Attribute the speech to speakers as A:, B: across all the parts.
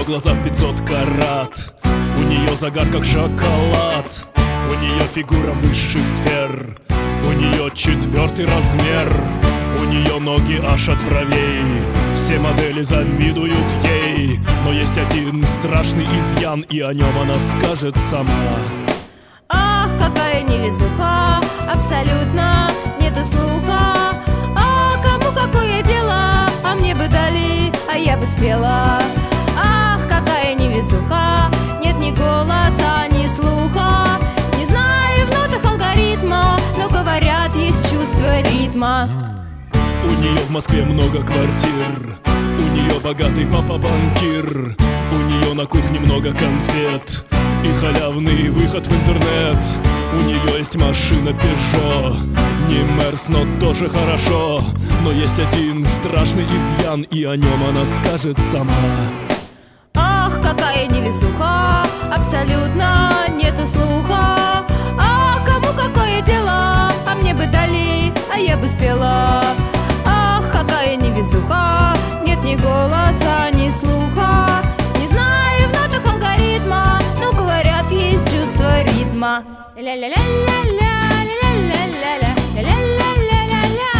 A: глаза в 500 карат, у нее загар как шоколад, у нее фигура высших сфер, у нее 4-й размер, у нее ноги аж от бровей. Все модели завидуют ей, но есть один страшный изъян, и о нем она скажет сама.
B: Ах, какая невезуха, абсолютно нету слуха. А кому какое дело, а мне бы дали, а я бы спела. Ах, какая невезуха, нет ни голоса, ни слуха. Не знаю в нотах алгоритма, но говорят, есть чувство ритма.
A: У нее в Москве много квартир, у нее богатый папа-банкир, у нее на кухне много конфет и халявный выход в интернет. У нее есть машина Peugeot, не Мерс, но тоже хорошо. Но есть один страшный изъян, и о нем она скажет сама.
B: Ах, какая невезуха, абсолютно нету слуха. А кому какое дело, а мне бы дали, а я бы спела. Ах, какая невезуха, нет ни голоса, ни слуха. Не знаю в нотах алгоритма, но говорят, есть чувство ритма. Ля-ля-ля-ля-ля, ля-ля-ля-ля-ля, ля-ля-ля-ля-ля,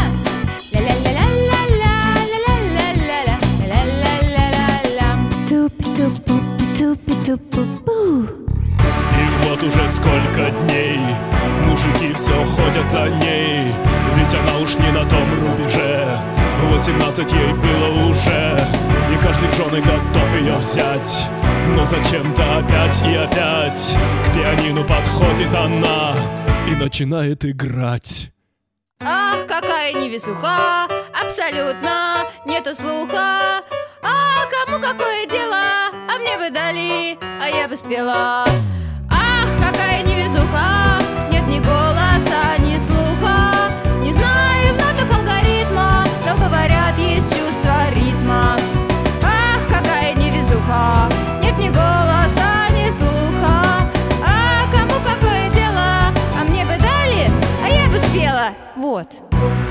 B: ля-ля-ля-ля-ля-ля, ля-ля-ля-ля-ля. Тупи-тупи-тупи-тупи-пу.
A: И вот уже сколько дней мужики все ходят за ней, ведь она уж не на том рубеже. 18 ей было уже, и каждый в жены готов ее взять. Но зачем-то опять и опять к пианино подходит она и начинает играть.
B: Ах, какая невезуха, абсолютно нету слуха. А кому какое дело, а мне бы дали, а я бы спела. Ах, какая невезуха, нет ни голоса, ни слуха. Не знаю в нотах алгоритма, но говорят, есть чувство ритма. Ах, какая невезуха, нет ни голоса, ни слуха. А кому какое дело, а мне бы дали, а я бы спела. Вот.